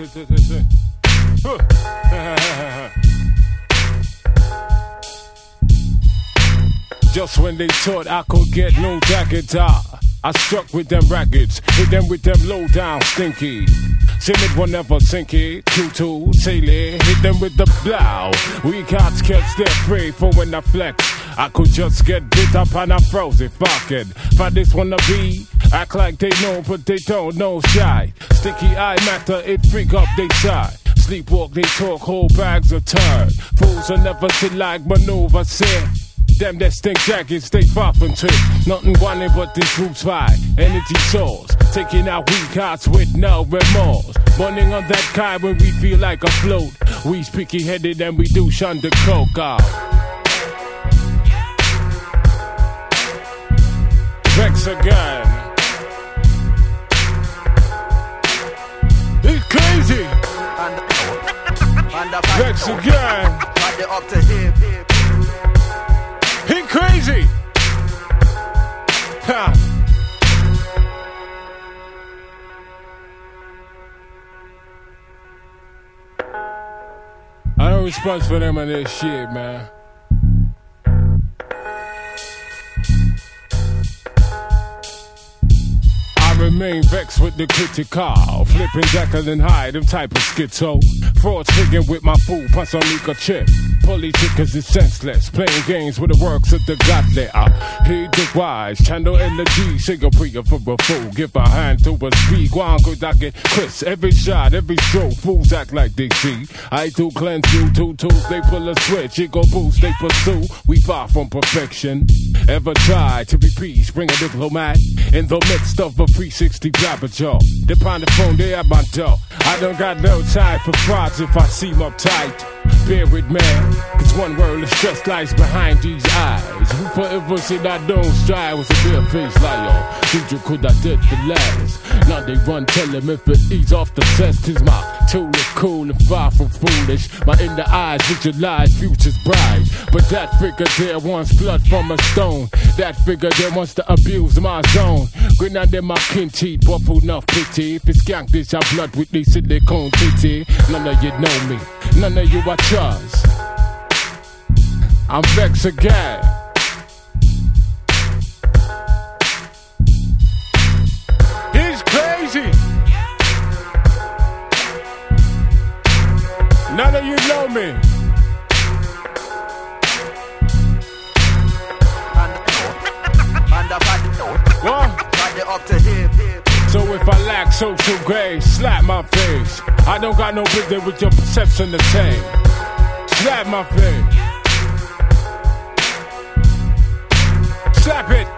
Just when they thought I could get no jacket, I struck with them rackets, hit them with them low down stinky. Timid will never sinky, Q2, sailor, hit them with the blow. We cats catch their prey for when I flex. I could just get bit up and I froze it, fuck it. For this wanna be, act like they know but they don't know shy. Sticky eye matter, it freak up they side. Sleepwalk, they talk, whole bags of turd. Fools will never sit like maneuver, say. Them that stink jackets, they far from trick. Nothing wanted but this roots fire. Energy source, taking out weak hearts with no remorse. Running on that kind when we feel like a float. We spiky headed and we do shun the coke out. Vex again. It's crazy. Vex again. Up to him. He crazy. Ha. I don't respond for them on this shit, man. Remain vexed with the critical, flipping Jekyll and Hyde, them type of schizo. Fraud figuring with my fool, punch on Nika chip. Politics is senseless, playing games with the works of the godly. Heed the wise, channel energy, sing a prayer for a fool. Give a hand to a speed, one good I get Chris. Every shot, every stroke, fools act like they see. I do cleanse you, two tools, they pull a switch, it go boost, they pursue. We far from perfection. Ever try to be peace, bring a diplomat in the midst of a 360 blabber jaw. They find the phone, they at my door. I don't got no time for frauds if I seem uptight. Bear with me, cause one world of stress lies behind these eyes. Who forever said I don't strive was a bare-faced liar. Did you could I did for last? Now they run, tell him if it ease off the chest. Is my tool is cool and far from foolish. My inner eyes visualize future's bright. But that figure there wants blood from a stone. That figure there wants to abuse my zone. Grin under my kin teeth, buffalo enough pity. If it's skank this, I blood with these silicone titty. None of you know me, none of you I trust. I'm vexed again. He's crazy. None of you know me. What? So if I lack social grace, slap my face. I don't got no business with your perception to take. Slap my face. Slap it.